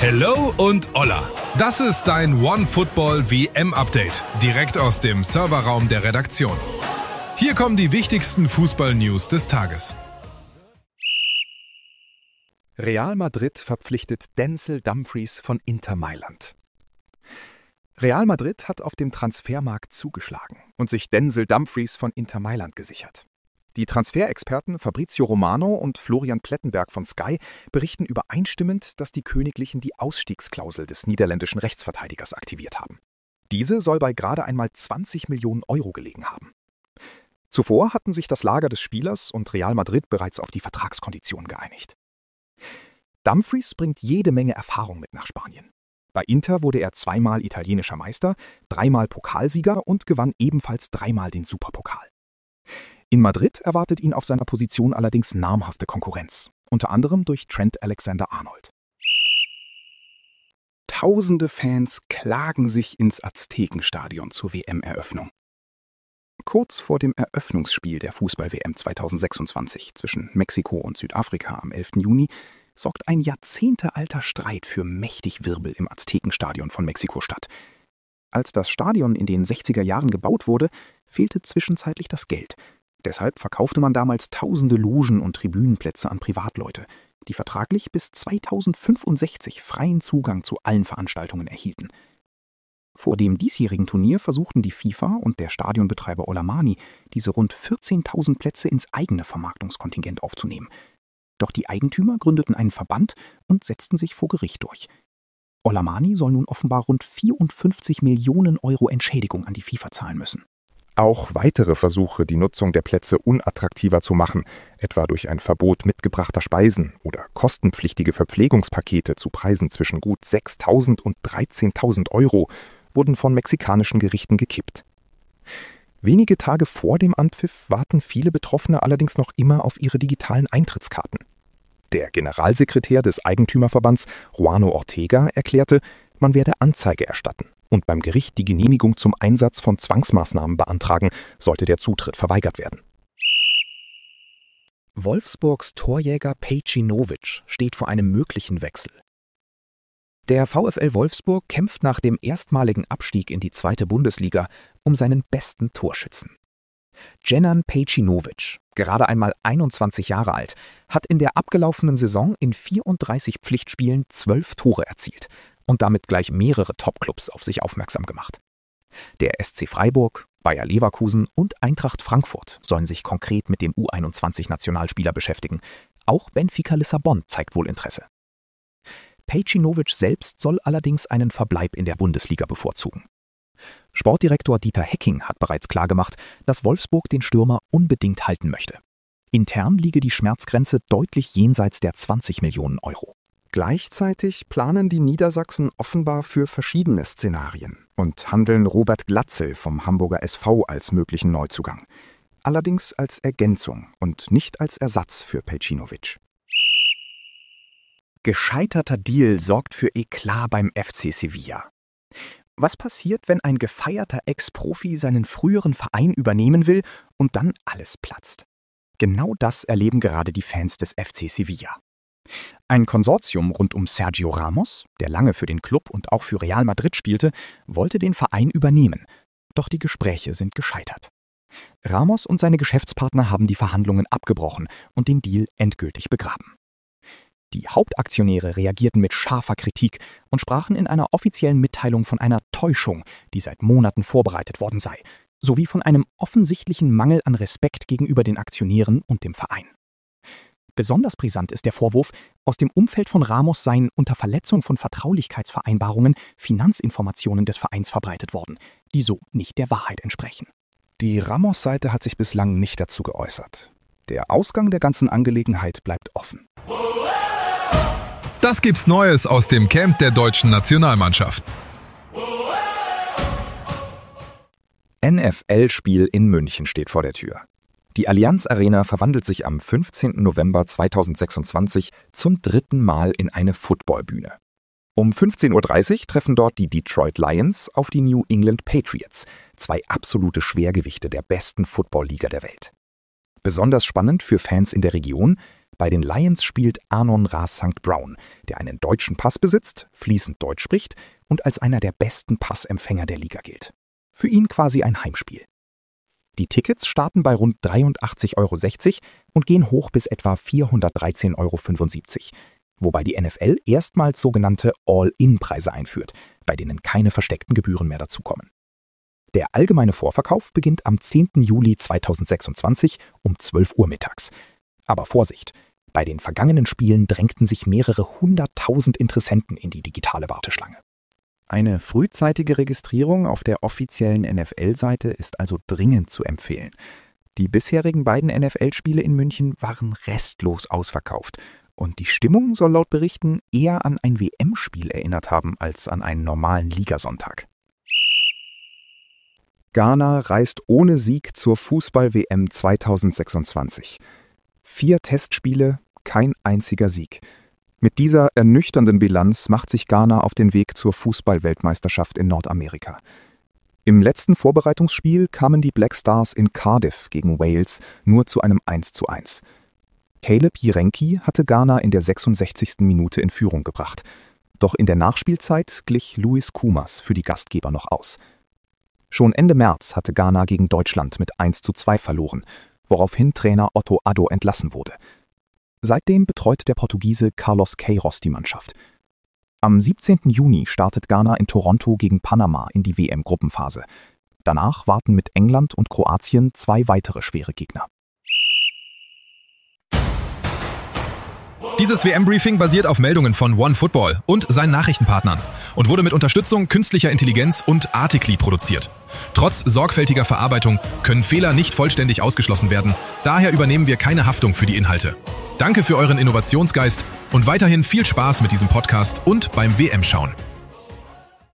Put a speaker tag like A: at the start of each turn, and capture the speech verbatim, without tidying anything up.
A: Hello und Hola. Das ist dein OneFootball-W M-Update, direkt aus dem Serverraum der Redaktion. Hier kommen die wichtigsten Fußball-News des Tages.
B: Real Madrid verpflichtet Denzel Dumfries von Inter Mailand. Real Madrid hat auf dem Transfermarkt zugeschlagen und sich Denzel Dumfries von Inter Mailand gesichert. Die Transferexperten Fabrizio Romano und Florian Plettenberg von Sky berichten übereinstimmend, dass die Königlichen die Ausstiegsklausel des niederländischen Rechtsverteidigers aktiviert haben. Diese soll bei gerade einmal zwanzig Millionen Euro gelegen haben. Zuvor hatten sich das Lager des Spielers und Real Madrid bereits auf die Vertragskonditionen geeinigt. Dumfries bringt jede Menge Erfahrung mit nach Spanien. Bei Inter wurde er zweimal italienischer Meister, dreimal Pokalsieger und gewann ebenfalls dreimal den Superpokal. In Madrid erwartet ihn auf seiner Position allerdings namhafte Konkurrenz, unter anderem durch Trent Alexander-Arnold. Tausende Fans klagen sich ins Aztekenstadion zur W M-Eröffnung. Kurz vor dem Eröffnungsspiel der Fußball-W M zweitausendsechsundzwanzig zwischen Mexiko und Südafrika am elften Juni sorgt ein jahrzehntealter Streit für mächtig Wirbel im Aztekenstadion von Mexiko-Stadt. Als das Stadion in den sechziger Jahren gebaut wurde, fehlte zwischenzeitlich das Geld. Deshalb verkaufte man damals tausende Logen- und Tribünenplätze an Privatleute, die vertraglich bis zweitausendfünfundsechzig freien Zugang zu allen Veranstaltungen erhielten. Vor dem diesjährigen Turnier versuchten die FIFA und der Stadionbetreiber Olamani, diese rund vierzehntausend Plätze ins eigene Vermarktungskontingent aufzunehmen. Doch die Eigentümer gründeten einen Verband und setzten sich vor Gericht durch. Olamani soll nun offenbar rund vierundfünfzig Millionen Euro Entschädigung an die FIFA zahlen müssen. Auch weitere Versuche, die Nutzung der Plätze unattraktiver zu machen, etwa durch ein Verbot mitgebrachter Speisen oder kostenpflichtige Verpflegungspakete zu Preisen zwischen gut sechstausend und dreizehntausend Euro, wurden von mexikanischen Gerichten gekippt. Wenige Tage vor dem Anpfiff warten viele Betroffene allerdings noch immer auf ihre digitalen Eintrittskarten. Der Generalsekretär des Eigentümerverbands, Juano Ortega, erklärte, man werde Anzeige erstatten und beim Gericht die Genehmigung zum Einsatz von Zwangsmaßnahmen beantragen, sollte der Zutritt verweigert werden. Wolfsburgs Torjäger Pejcinovic steht vor einem möglichen Wechsel. Der VfL Wolfsburg kämpft nach dem erstmaligen Abstieg in die zweite Bundesliga um seinen besten Torschützen. Dženan Pejcinovic, gerade einmal einundzwanzig Jahre alt, hat in der abgelaufenen Saison in vierunddreißig Pflichtspielen zwölf Tore erzielt und damit gleich mehrere Topclubs auf sich aufmerksam gemacht. Der S C Freiburg, Bayer Leverkusen und Eintracht Frankfurt sollen sich konkret mit dem U einundzwanzig-Nationalspieler beschäftigen. Auch Benfica Lissabon zeigt wohl Interesse. Pejcinovic selbst soll allerdings einen Verbleib in der Bundesliga bevorzugen. Sportdirektor Dieter Hecking hat bereits klargemacht, dass Wolfsburg den Stürmer unbedingt halten möchte. Intern liege die Schmerzgrenze deutlich jenseits der zwanzig Millionen Euro. Gleichzeitig planen die Niedersachsen offenbar für verschiedene Szenarien und handeln Robert Glatzel vom Hamburger S V als möglichen Neuzugang. Allerdings als Ergänzung und nicht als Ersatz für Pejcinovic. Gescheiterter Deal sorgt für Eklat beim F C Sevilla. Was passiert, wenn ein gefeierter Ex-Profi seinen früheren Verein übernehmen will und dann alles platzt? Genau das erleben gerade die Fans des F C Sevilla. Ein Konsortium rund um Sergio Ramos, der lange für den Club und auch für Real Madrid spielte, wollte den Verein übernehmen. Doch die Gespräche sind gescheitert. Ramos und seine Geschäftspartner haben die Verhandlungen abgebrochen und den Deal endgültig begraben. Die Hauptaktionäre reagierten mit scharfer Kritik und sprachen in einer offiziellen Mitteilung von einer Täuschung, die seit Monaten vorbereitet worden sei, sowie von einem offensichtlichen Mangel an Respekt gegenüber den Aktionären und dem Verein. Besonders brisant ist der Vorwurf, aus dem Umfeld von Ramos seien unter Verletzung von Vertraulichkeitsvereinbarungen Finanzinformationen des Vereins verbreitet worden, die so nicht der Wahrheit entsprechen. Die Ramos-Seite hat sich bislang nicht dazu geäußert. Der Ausgang der ganzen Angelegenheit bleibt offen.
A: Das gibt's Neues aus dem Camp der deutschen Nationalmannschaft.
B: N F L-Spiel in München steht vor der Tür. Die Allianz Arena verwandelt sich am fünfzehnten November zweitausendsechsundzwanzig zum dritten Mal in eine Footballbühne. Um fünfzehn Uhr dreißig treffen dort die Detroit Lions auf die New England Patriots, zwei absolute Schwergewichte der besten Football-Liga der Welt. Besonders spannend für Fans in der Region: Bei den Lions spielt Arnon Ra Sankt Brown, der einen deutschen Pass besitzt, fließend Deutsch spricht und als einer der besten Passempfänger der Liga gilt. Für ihn quasi ein Heimspiel. Die Tickets starten bei rund dreiundachtzig Euro sechzig und gehen hoch bis etwa vierhundertdreizehn Euro fünfundsiebzig, wobei die N F L erstmals sogenannte All-In-Preise einführt, bei denen keine versteckten Gebühren mehr dazukommen. Der allgemeine Vorverkauf beginnt am zehnten Juli zweitausendsechsundzwanzig um zwölf Uhr mittags. Aber Vorsicht! Bei den vergangenen Spielen drängten sich mehrere hunderttausend Interessenten in die digitale Warteschlange. Eine frühzeitige Registrierung auf der offiziellen N F L-Seite ist also dringend zu empfehlen. Die bisherigen beiden N F L-Spiele in München waren restlos ausverkauft und die Stimmung soll laut Berichten eher an ein W M-Spiel erinnert haben als an einen normalen Ligasonntag. Ghana reist ohne Sieg zur Fußball-W M zweitausendsechsundzwanzig. Vier Testspiele, kein einziger Sieg. Mit dieser ernüchternden Bilanz macht sich Ghana auf den Weg zur Fußball-Weltmeisterschaft in Nordamerika. Im letzten Vorbereitungsspiel kamen die Black Stars in Cardiff gegen Wales nur zu einem eins zu eins. Caleb Jirenki hatte Ghana in der sechsundsechzigsten Minute in Führung gebracht. Doch in der Nachspielzeit glich Louis Kumas für die Gastgeber noch aus. Schon Ende März hatte Ghana gegen Deutschland mit eins zu zwei verloren, woraufhin Trainer Otto Addo entlassen wurde. Seitdem betreut der Portugiese Carlos Queiroz die Mannschaft. Am siebzehnten Juni startet Ghana in Toronto gegen Panama in die W M-Gruppenphase. Danach warten mit England und Kroatien zwei weitere schwere Gegner.
A: Dieses W M-Briefing basiert auf Meldungen von OneFootball und seinen Nachrichtenpartnern und wurde mit Unterstützung künstlicher Intelligenz und Articly produziert. Trotz sorgfältiger Verarbeitung können Fehler nicht vollständig ausgeschlossen werden, daher übernehmen wir keine Haftung für die Inhalte. Danke für euren Innovationsgeist und weiterhin viel Spaß mit diesem Podcast und beim W M-Schauen.